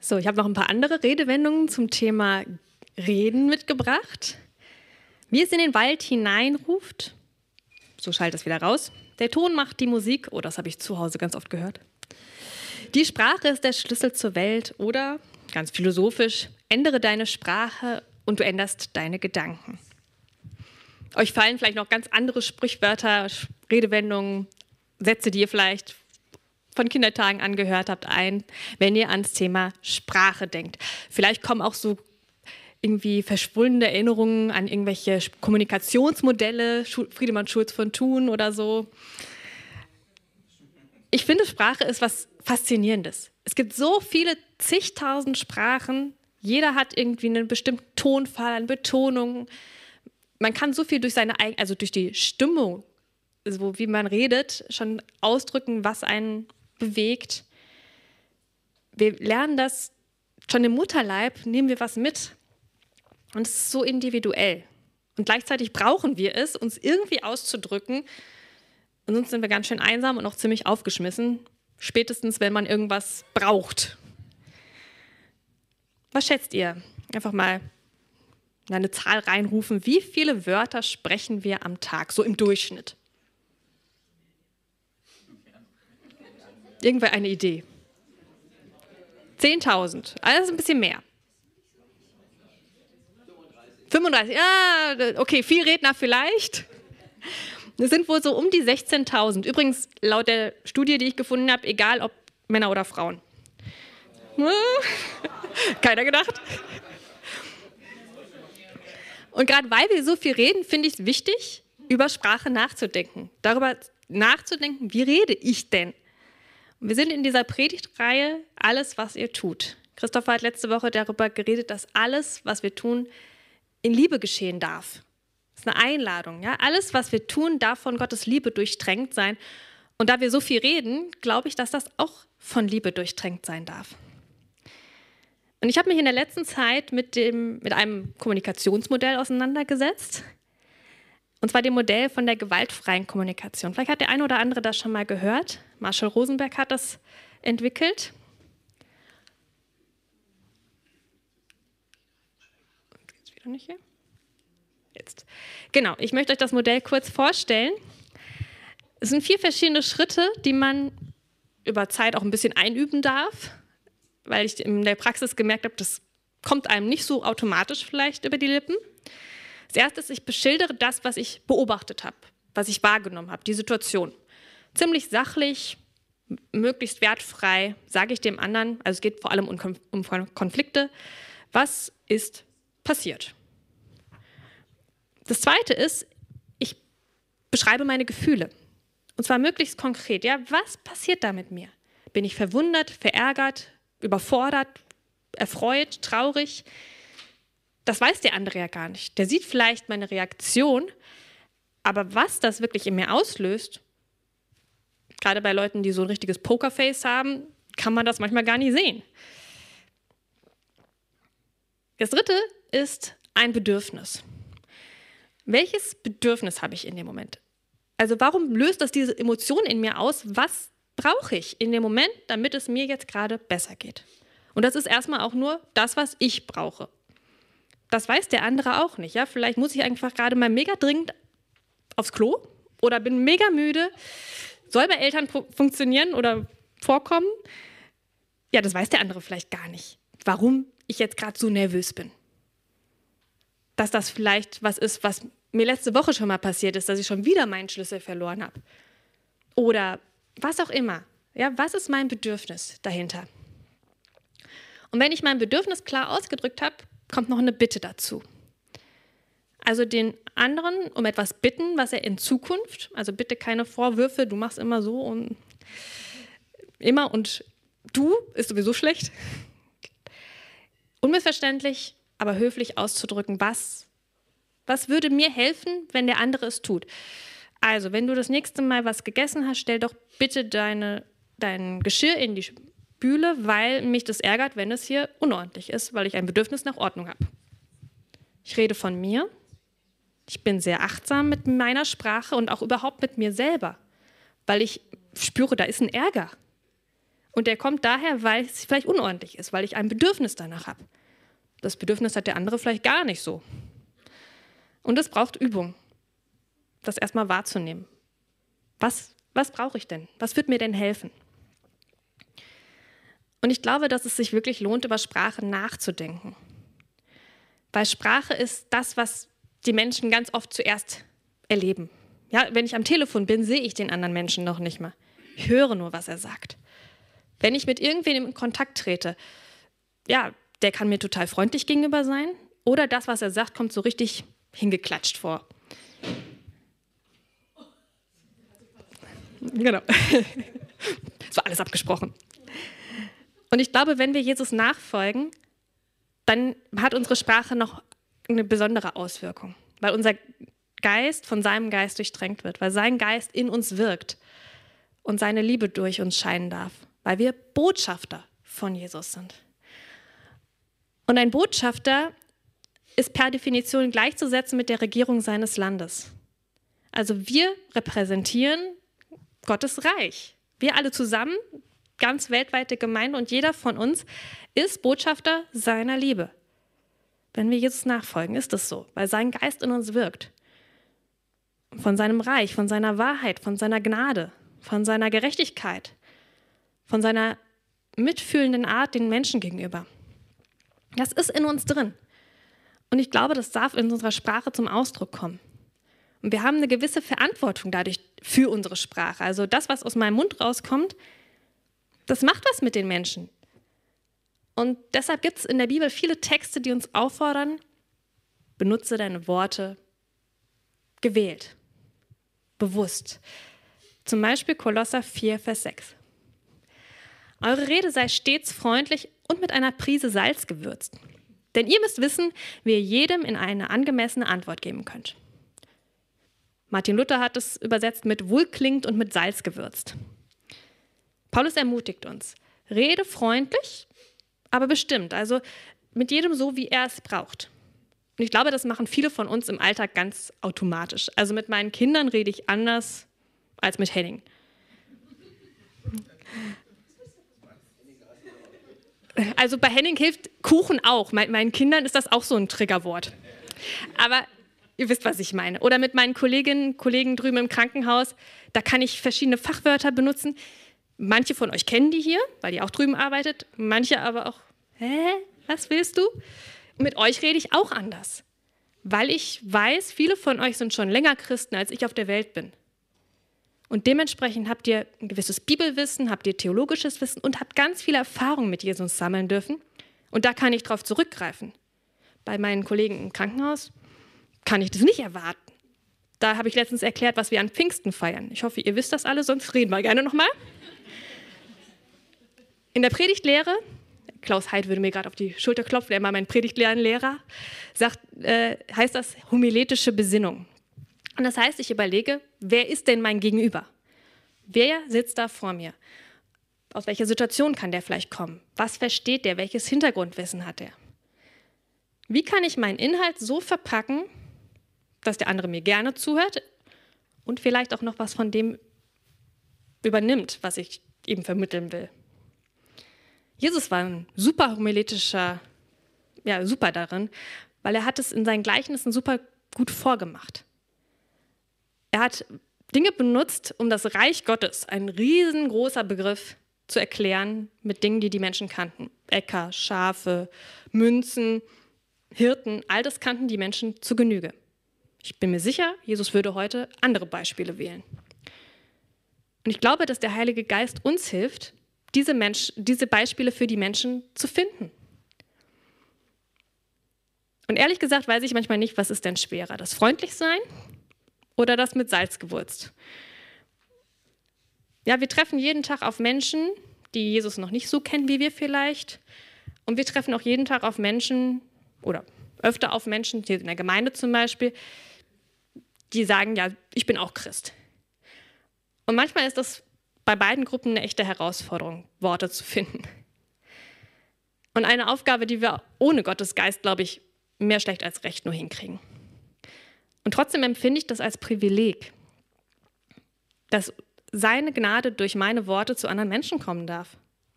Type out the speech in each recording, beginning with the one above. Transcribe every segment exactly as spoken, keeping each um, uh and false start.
So, ich habe noch ein paar andere Redewendungen zum Thema Reden mitgebracht. Wie es in den Wald hineinruft, so schallt es wieder raus. Der Ton macht die Musik, oh, das habe ich zu Hause ganz oft gehört. Die Sprache ist der Schlüssel zur Welt oder, ganz philosophisch, ändere deine Sprache und du änderst deine Gedanken. Euch fallen vielleicht noch ganz andere Sprichwörter, Redewendungen, Sätze, die ihr vielleicht von Kindertagen angehört habt, ein, wenn ihr ans Thema Sprache denkt. Vielleicht kommen auch so irgendwie verschwundene Erinnerungen an irgendwelche Kommunikationsmodelle, Friedemann Schulz von Thun oder so. Ich finde, Sprache ist was Faszinierendes. Es gibt so viele zigtausend Sprachen. Jeder hat irgendwie einen bestimmten Tonfall, eine Betonung. Man kann so viel durch seine eigene, also durch die Stimmung, so wie man redet, schon ausdrücken, was einen bewegt. Wir lernen das schon im Mutterleib, nehmen wir was mit. Und es ist so individuell. Und gleichzeitig brauchen wir es, uns irgendwie auszudrücken. Und sonst sind wir ganz schön einsam und auch ziemlich aufgeschmissen. Spätestens, wenn man irgendwas braucht. Was schätzt ihr? Einfach mal eine Zahl reinrufen. Wie viele Wörter sprechen wir am Tag, so im Durchschnitt? Irgendwer eine Idee? zehntausend, also ein bisschen mehr. fünfunddreißig, ja, okay, viel Redner vielleicht. Es sind wohl so um die sechzehntausend. Übrigens, laut der Studie, die ich gefunden habe, egal ob Männer oder Frauen. Keiner gedacht. Und gerade weil wir so viel reden, finde ich es wichtig, über Sprache nachzudenken. Darüber nachzudenken, wie rede ich denn? Und wir sind in dieser Predigtreihe Alles, was ihr tut. Christopher hat letzte Woche darüber geredet, dass alles, was wir tun, in Liebe geschehen darf. Das ist eine Einladung. Ja? Alles, was wir tun, darf von Gottes Liebe durchtränkt sein. Und da wir so viel reden, glaube ich, dass das auch von Liebe durchtränkt sein darf. Und ich habe mich in der letzten Zeit mit, dem, mit einem Kommunikationsmodell auseinandergesetzt. Und zwar dem Modell von der gewaltfreien Kommunikation. Vielleicht hat der eine oder andere das schon mal gehört. Marshall Rosenberg hat das entwickelt. Jetzt wieder nicht hier. Jetzt. Genau, ich möchte euch das Modell kurz vorstellen. Es sind vier verschiedene Schritte, die man über Zeit auch ein bisschen einüben darf, weil ich in der Praxis gemerkt habe, das kommt einem nicht so automatisch vielleicht über die Lippen. Das Erste ist, ich beschildere das, was ich beobachtet habe, was ich wahrgenommen habe, die Situation. Ziemlich sachlich, möglichst wertfrei, sage ich dem anderen, also es geht vor allem um, um Konflikte, was ist passiert. Das Zweite ist, ich beschreibe meine Gefühle. Und zwar möglichst konkret. Ja, was passiert da mit mir? Bin ich verwundert, verärgert, überfordert, erfreut, traurig? Das weiß der andere ja gar nicht. Der sieht vielleicht meine Reaktion, aber was das wirklich in mir auslöst, gerade bei Leuten, die so ein richtiges Pokerface haben, kann man das manchmal gar nicht sehen. Das Dritte ist ein Bedürfnis. Welches Bedürfnis habe ich in dem Moment? Also warum löst das diese Emotion in mir aus? Was brauche ich in dem Moment, damit es mir jetzt gerade besser geht? Und das ist erstmal auch nur das, was ich brauche. Das weiß der andere auch nicht. Ja? Vielleicht muss ich einfach gerade mal mega dringend aufs Klo oder bin mega müde. Soll bei Eltern funktionieren oder vorkommen? Ja, das weiß der andere vielleicht gar nicht, warum ich jetzt gerade so nervös bin. Dass das vielleicht was ist, was mir letzte Woche schon mal passiert ist, dass ich schon wieder meinen Schlüssel verloren habe. Oder was auch immer. Ja, was ist mein Bedürfnis dahinter? Und wenn ich mein Bedürfnis klar ausgedrückt habe, kommt noch eine Bitte dazu. Also den anderen um etwas bitten, was er in Zukunft, also bitte keine Vorwürfe, du machst immer so und immer und du ist sowieso schlecht. Unmissverständlich, aber höflich auszudrücken, was, was würde mir helfen, wenn der andere es tut. Also, wenn du das nächste Mal was gegessen hast, stell doch bitte deine, dein Geschirr in die Spüle, weil mich das ärgert, wenn es hier unordentlich ist, weil ich ein Bedürfnis nach Ordnung habe. Ich rede von mir. Ich bin sehr achtsam mit meiner Sprache und auch überhaupt mit mir selber, weil ich spüre, da ist ein Ärger. Und der kommt daher, weil es vielleicht unordentlich ist, weil ich ein Bedürfnis danach habe. Das Bedürfnis hat der andere vielleicht gar nicht so. Und es braucht Übung, das erstmal wahrzunehmen. Was, was brauche ich denn? Was wird mir denn helfen? Und ich glaube, dass es sich wirklich lohnt, über Sprache nachzudenken. Weil Sprache ist das, was die Menschen ganz oft zuerst erleben. Ja, wenn ich am Telefon bin, sehe ich den anderen Menschen noch nicht mal. Ich höre nur, was er sagt. Wenn ich mit irgendwem in Kontakt trete, ja, der kann mir total freundlich gegenüber sein oder das, was er sagt, kommt so richtig hingeklatscht vor. Genau. Es war alles abgesprochen. Und ich glaube, wenn wir Jesus nachfolgen, dann hat unsere Sprache noch eine besondere Auswirkung, weil unser Geist von seinem Geist durchdrängt wird, weil sein Geist in uns wirkt und seine Liebe durch uns scheinen darf, weil wir Botschafter von Jesus sind. Und ein Botschafter ist per Definition gleichzusetzen mit der Regierung seines Landes. Also wir repräsentieren Gottes Reich. Wir alle zusammen, ganz weltweite Gemeinde und jeder von uns ist Botschafter seiner Liebe. Wenn wir Jesus nachfolgen, ist es so, weil sein Geist in uns wirkt. Von seinem Reich, von seiner Wahrheit, von seiner Gnade, von seiner Gerechtigkeit, von seiner mitfühlenden Art den Menschen gegenüber. Das ist in uns drin. Und ich glaube, das darf in unserer Sprache zum Ausdruck kommen. Und wir haben eine gewisse Verantwortung dadurch für unsere Sprache. Also das, was aus meinem Mund rauskommt, das macht was mit den Menschen. Und deshalb gibt es in der Bibel viele Texte, die uns auffordern, benutze deine Worte gewählt, bewusst. Zum Beispiel Kolosser vier, Vers sechs. Eure Rede sei stets freundlich und mit einer Prise Salz gewürzt. Denn ihr müsst wissen, wie ihr jedem in eine angemessene Antwort geben könnt. Martin Luther hat es übersetzt mit wohlklingend und mit Salz gewürzt. Paulus ermutigt uns, rede freundlich, aber bestimmt, also mit jedem so, wie er es braucht. Und ich glaube, das machen viele von uns im Alltag ganz automatisch. Also mit meinen Kindern rede ich anders als mit Henning. Also bei Henning hilft Kuchen auch. Mit meinen Kindern ist das auch so ein Triggerwort. Aber ihr wisst, was ich meine. Oder mit meinen Kolleginnen und Kollegen drüben im Krankenhaus, da kann ich verschiedene Fachwörter benutzen. Manche von euch kennen die hier, weil ihr auch drüben arbeitet. Manche aber auch, hä, was willst du? Und mit euch rede ich auch anders. Weil ich weiß, viele von euch sind schon länger Christen, als ich auf der Welt bin. Und dementsprechend habt ihr ein gewisses Bibelwissen, habt ihr theologisches Wissen und habt ganz viel Erfahrung mit Jesus sammeln dürfen. Und da kann ich drauf zurückgreifen. Bei meinen Kollegen im Krankenhaus kann ich das nicht erwarten. Da habe ich letztens erklärt, was wir an Pfingsten feiern. Ich hoffe, ihr wisst das alle, sonst reden wir gerne nochmal. In der Predigtlehre, Klaus Heid würde mir gerade auf die Schulter klopfen, er war mein Predigtlehrer, sagt, äh, heißt das homiletische Besinnung. Und das heißt, ich überlege, wer ist denn mein Gegenüber? Wer sitzt da vor mir? Aus welcher Situation kann der vielleicht kommen? Was versteht der? Welches Hintergrundwissen hat er? Wie kann ich meinen Inhalt so verpacken, dass der andere mir gerne zuhört und vielleicht auch noch was von dem übernimmt, was ich ihm vermitteln will? Jesus war ein super homiletischer, ja, super darin, weil er hat es in seinen Gleichnissen super gut vorgemacht. Er hat Dinge benutzt, um das Reich Gottes, ein riesengroßer Begriff, zu erklären mit Dingen, die die Menschen kannten. Äcker, Schafe, Münzen, Hirten, all das kannten die Menschen zu Genüge. Ich bin mir sicher, Jesus würde heute andere Beispiele wählen. Und ich glaube, dass der Heilige Geist uns hilft, diese, Mensch, diese Beispiele für die Menschen zu finden. Und ehrlich gesagt weiß ich manchmal nicht, was ist denn schwerer, das Freundlichsein oder das mit Salz gewürzt. Ja, wir treffen jeden Tag auf Menschen, die Jesus noch nicht so kennen wie wir vielleicht. Und wir treffen auch jeden Tag auf Menschen oder öfter auf Menschen, hier in der Gemeinde zum Beispiel, die sagen, ja, ich bin auch Christ. Und manchmal ist das bei beiden Gruppen eine echte Herausforderung, Worte zu finden. Und eine Aufgabe, die wir ohne Gottes Geist, glaube ich, mehr schlecht als recht nur hinkriegen. Und trotzdem empfinde ich das als Privileg, dass seine Gnade durch meine Worte zu anderen Menschen kommen darf.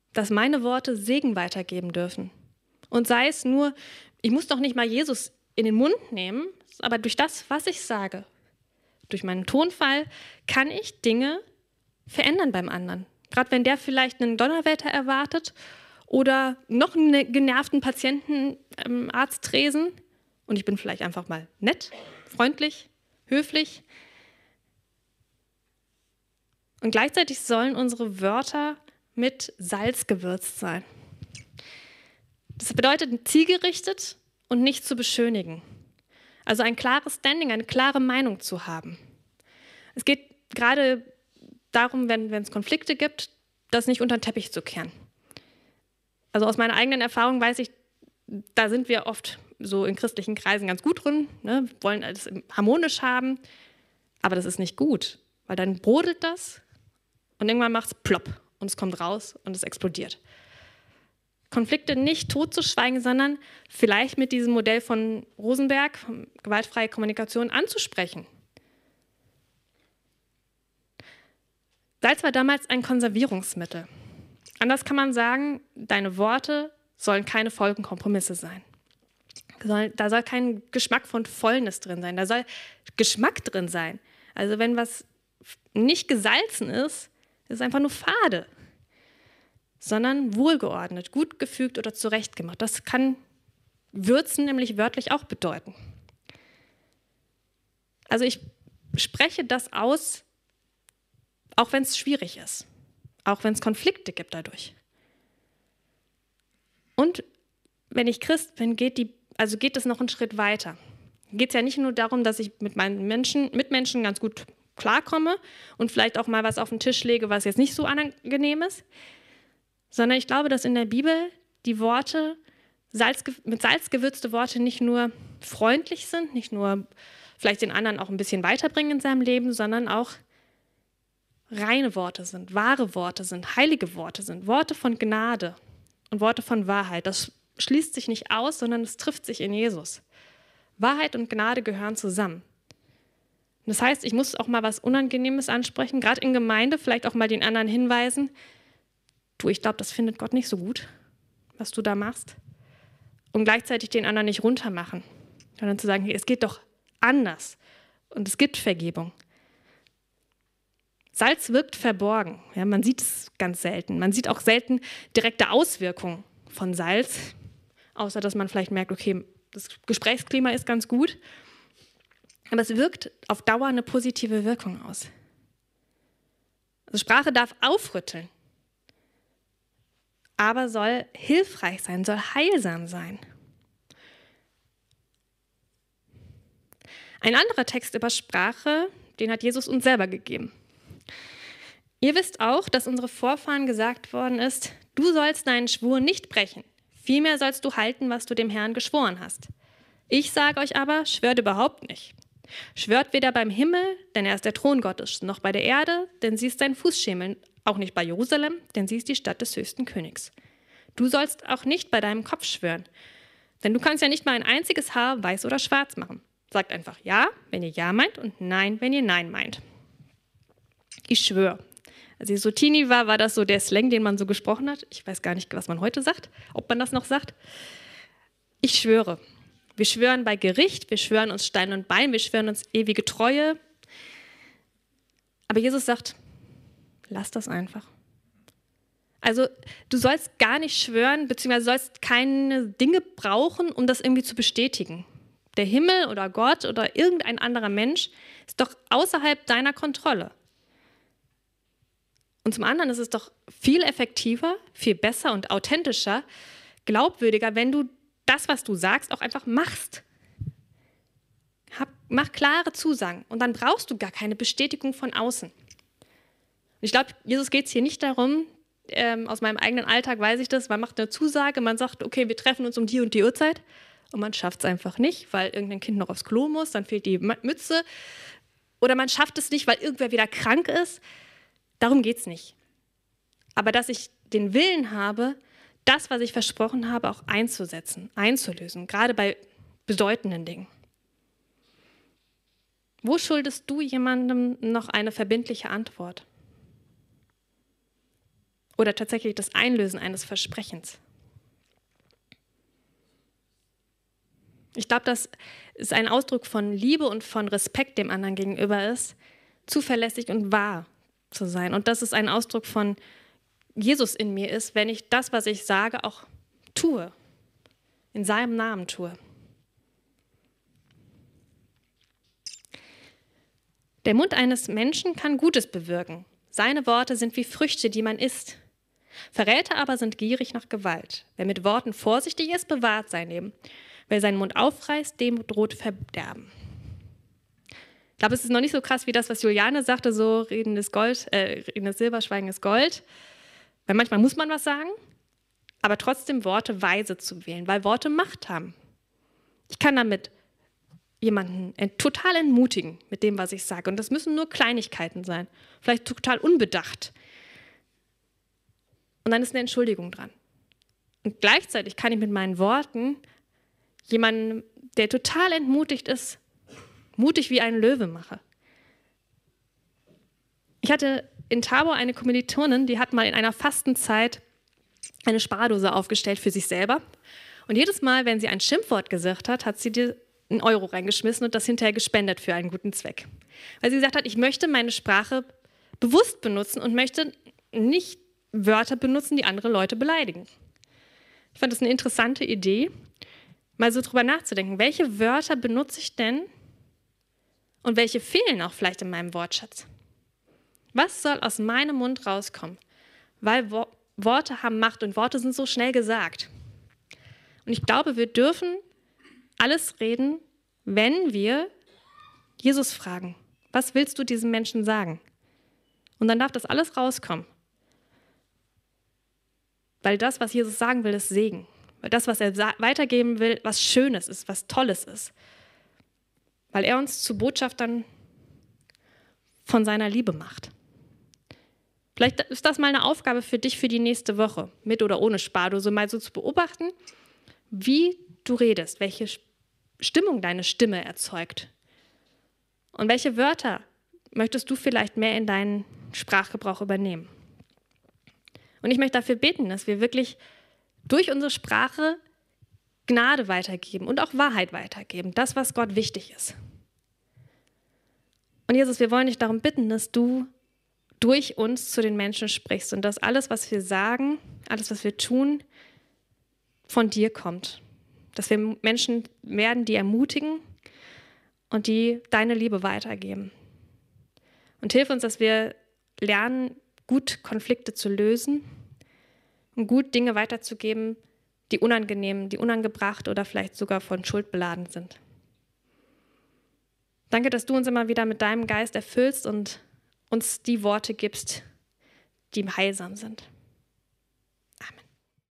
dass meine Worte Segen weitergeben dürfen. Und sei es nur, ich muss doch nicht mal Jesus in den Mund nehmen, aber durch das, was ich sage, durch meinen Tonfall, kann ich Dinge verändern beim anderen. Gerade wenn der vielleicht einen Donnerwetter erwartet oder noch einen genervten Patienten am Arzttresen und ich bin vielleicht einfach mal nett, freundlich, höflich. Und gleichzeitig sollen unsere Wörter mit Salz gewürzt sein. Das bedeutet, zielgerichtet und nicht zu beschönigen. Also ein klares Standing, eine klare Meinung zu haben. Es geht gerade darum, wenn, wenn es Konflikte gibt, das nicht unter den Teppich zu kehren. Also aus meiner eigenen Erfahrung weiß ich, da sind wir oft so in christlichen Kreisen ganz gut drin, ne? Wollen alles harmonisch haben, aber das ist nicht gut, weil dann brodelt das und irgendwann macht es plopp und es kommt raus und es explodiert. Konflikte nicht totzuschweigen, sondern vielleicht mit diesem Modell von Rosenberg, gewaltfreie Kommunikation, anzusprechen. Salz war damals ein Konservierungsmittel. Anders kann man sagen, deine Worte sollen keine Folgenkompromisse sein. Da soll kein Geschmack von Fäulnis drin sein, da soll Geschmack drin sein. Also wenn was nicht gesalzen ist, ist es einfach nur fade, sondern wohlgeordnet, gut gefügt oder zurechtgemacht. Das kann würzen nämlich wörtlich auch bedeuten. Also ich spreche das aus, auch wenn es schwierig ist, auch wenn es Konflikte gibt dadurch. Und wenn ich Christ bin, geht die, also geht es noch einen Schritt weiter. Geht es ja nicht nur darum, dass ich mit meinen Menschen, Mitmenschen ganz gut klarkomme und vielleicht auch mal was auf den Tisch lege, was jetzt nicht so angenehm ist, sondern ich glaube, dass in der Bibel die Worte, Salz, mit Salz gewürzte Worte nicht nur freundlich sind, nicht nur vielleicht den anderen auch ein bisschen weiterbringen in seinem Leben, sondern auch reine Worte sind, wahre Worte sind, heilige Worte sind, Worte von Gnade und Worte von Wahrheit. Das schließt sich nicht aus, sondern es trifft sich in Jesus. Wahrheit und Gnade gehören zusammen. Das heißt, ich muss auch mal was Unangenehmes ansprechen, gerade in Gemeinde, vielleicht auch mal den anderen hinweisen, du, ich glaube, das findet Gott nicht so gut, was du da machst. Und gleichzeitig den anderen nicht runtermachen, sondern zu sagen, hey, es geht doch anders und es gibt Vergebung. Salz wirkt verborgen. Ja, man sieht es ganz selten. Man sieht auch selten direkte Auswirkungen von Salz, außer dass man vielleicht merkt, okay, das Gesprächsklima ist ganz gut. Aber es wirkt auf Dauer eine positive Wirkung aus. Also Sprache darf aufrütteln, aber soll hilfreich sein, soll heilsam sein. Ein anderer Text über Sprache, den hat Jesus uns selber gegeben. Ihr wisst auch, dass unsere Vorfahren gesagt worden ist, du sollst deinen Schwur nicht brechen, vielmehr sollst du halten, was du dem Herrn geschworen hast. Ich sage euch aber, schwört überhaupt nicht. Schwört weder beim Himmel, denn er ist der Thron Gottes, noch bei der Erde, denn sie ist sein Fußschemel, auch nicht bei Jerusalem, denn sie ist die Stadt des höchsten Königs. Du sollst auch nicht bei deinem Kopf schwören, denn du kannst ja nicht mal ein einziges Haar weiß oder schwarz machen. Sagt einfach Ja, wenn ihr Ja meint und Nein, wenn ihr Nein meint. Ich schwöre. Als ich so Teenie war, war das so der Slang, den man so gesprochen hat. Ich weiß gar nicht, was man heute sagt, ob man das noch sagt. Ich schwöre. Wir schwören bei Gericht, wir schwören uns Stein und Bein, wir schwören uns ewige Treue. Aber Jesus sagt, lass das einfach. Also du sollst gar nicht schwören, beziehungsweise sollst keine Dinge brauchen, um das irgendwie zu bestätigen. Der Himmel oder Gott oder irgendein anderer Mensch ist doch außerhalb deiner Kontrolle. Und zum anderen ist es doch viel effektiver, viel besser und authentischer, glaubwürdiger, wenn du das, was du sagst, auch einfach machst. Hab, mach klare Zusagen und dann brauchst du gar keine Bestätigung von außen. Und ich glaube, Jesus geht es hier nicht darum, ähm, aus meinem eigenen Alltag weiß ich das, man macht eine Zusage, man sagt, okay, wir treffen uns um die und die Uhrzeit und man schafft es einfach nicht, weil irgendein Kind noch aufs Klo muss, dann fehlt die Mütze oder man schafft es nicht, weil irgendwer wieder krank ist. Darum geht es nicht. Aber dass ich den Willen habe, das, was ich versprochen habe, auch einzusetzen, einzulösen, gerade bei bedeutenden Dingen. Wo schuldest du jemandem noch eine verbindliche Antwort? oder tatsächlich das Einlösen eines Versprechens. Ich glaube, dass es ein Ausdruck von Liebe und von Respekt dem anderen gegenüber ist, zuverlässig und wahr zu sein. Und dass es ein Ausdruck von Jesus in mir ist, wenn ich das, was ich sage, auch tue, in seinem Namen tue. Der Mund eines Menschen kann Gutes bewirken. Seine Worte sind wie Früchte, die man isst. Verräter aber sind gierig nach Gewalt. Wer mit Worten vorsichtig ist, bewahrt sein Leben. Wer seinen Mund aufreißt, dem droht Verderben. Ich glaube, es ist noch nicht so krass wie das, was Juliane sagte, so reden ist Gold, äh, reden ist Silber, Schweigen ist Gold. Weil manchmal muss man was sagen, aber trotzdem Worte weise zu wählen, weil Worte Macht haben. Ich kann damit jemanden ent- total entmutigen mit dem, was ich sage. Und das müssen nur Kleinigkeiten sein, vielleicht total unbedacht. Und dann ist eine Entschuldigung dran. Und gleichzeitig kann ich mit meinen Worten jemanden, der total entmutigt ist, mutig wie ein Löwe mache. Ich hatte in Tabor eine Kommilitonin, die hat mal in einer Fastenzeit eine Spardose aufgestellt für sich selber. Und jedes Mal, wenn sie ein Schimpfwort gesagt hat, hat sie dir einen Euro reingeschmissen und das hinterher gespendet für einen guten Zweck. Weil sie gesagt hat, ich möchte meine Sprache bewusst benutzen und möchte nicht Wörter benutzen, die andere Leute beleidigen. Ich fand das eine interessante Idee, mal so drüber nachzudenken, welche Wörter benutze ich denn und welche fehlen auch vielleicht in meinem Wortschatz? Was soll aus meinem Mund rauskommen? Weil Wo- Worte haben Macht und Worte sind so schnell gesagt. Und ich glaube, wir dürfen alles reden, wenn wir Jesus fragen, was willst du diesem Menschen sagen? Und dann darf das alles rauskommen. Weil das, was Jesus sagen will, ist Segen. Weil das, was er sa- weitergeben will, was Schönes ist, was Tolles ist. Weil er uns zu Botschaftern von seiner Liebe macht. Vielleicht ist das mal eine Aufgabe für dich für die nächste Woche, mit oder ohne Spardose, mal so zu beobachten, wie du redest, welche Stimmung deine Stimme erzeugt. Und welche Wörter möchtest du vielleicht mehr in deinen Sprachgebrauch übernehmen? Und ich möchte dafür beten, dass wir wirklich durch unsere Sprache Gnade weitergeben und auch Wahrheit weitergeben, das, was Gott wichtig ist. Und Jesus, wir wollen dich darum bitten, dass du durch uns zu den Menschen sprichst und dass alles, was wir sagen, alles, was wir tun, von dir kommt. Dass wir Menschen werden, die ermutigen und die deine Liebe weitergeben. Und hilf uns, dass wir lernen, gut Konflikte zu lösen und gut Dinge weiterzugeben, die unangenehm, die unangebracht oder vielleicht sogar von Schuld beladen sind. Danke, dass du uns immer wieder mit deinem Geist erfüllst und uns die Worte gibst, die heilsam sind.